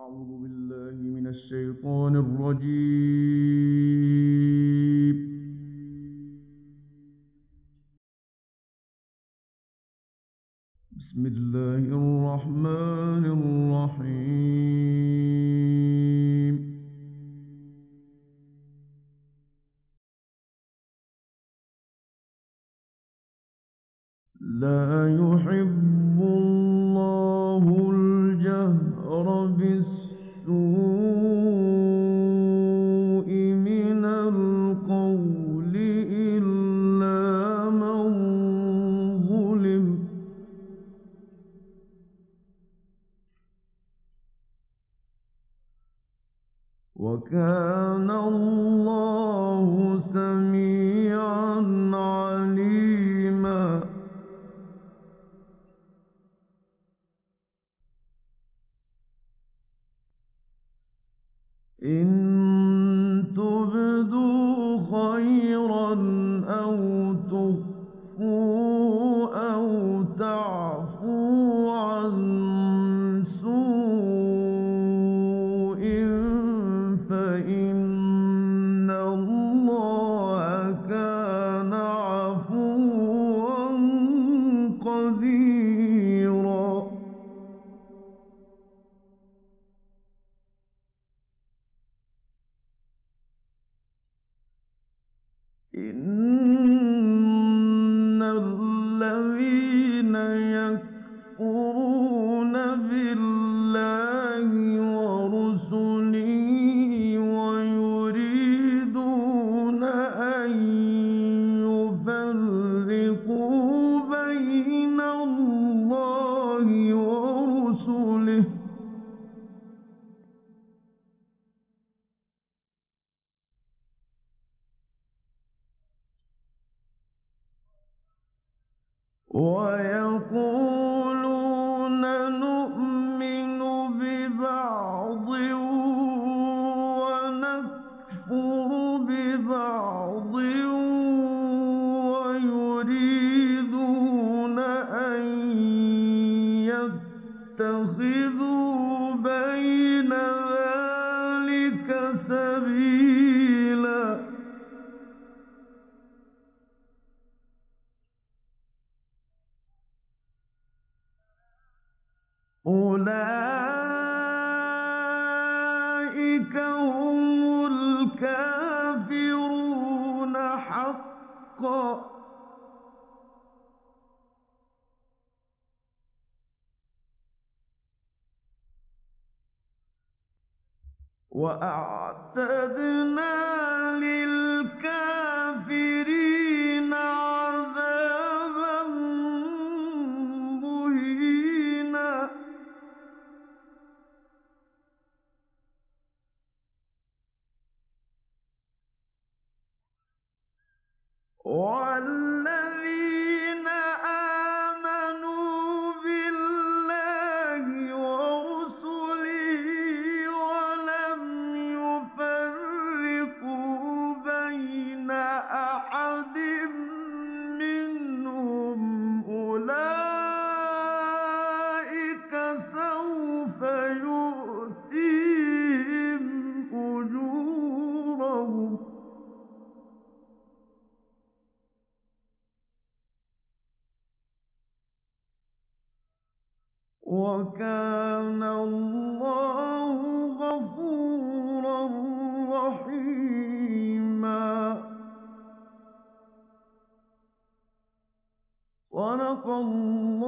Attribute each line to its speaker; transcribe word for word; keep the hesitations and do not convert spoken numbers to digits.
Speaker 1: أعوذ بالله من الشيطان الرجيم. بسم الله الرحمن الرحيم. لا يحب الله الجهر بالسوء من القول إلا من ظلم. وكان الله سميعا عليما. إن تبدوا خيرا أو تخفوا أو تعفوا عن سوء فإن الله كان عفوا قديرا. إن الذين يكفرون بالله ورسله ويريدون أن يفرقوا بين الله ورسله ويقولون نؤمن ببعض ونكفر ببعض ويريدون أن يتخذوا بين ذلك سبيلا. أولئك هم الكافرون حقا. وأعتدنا للكافرين عذابا مهينا. والذين آمنوا بالله ورسله ولم يفرقوا بين أحد منهم أولئك سوف يؤتيهم أجورهم وكان الله غفورا رحيما. صدق الله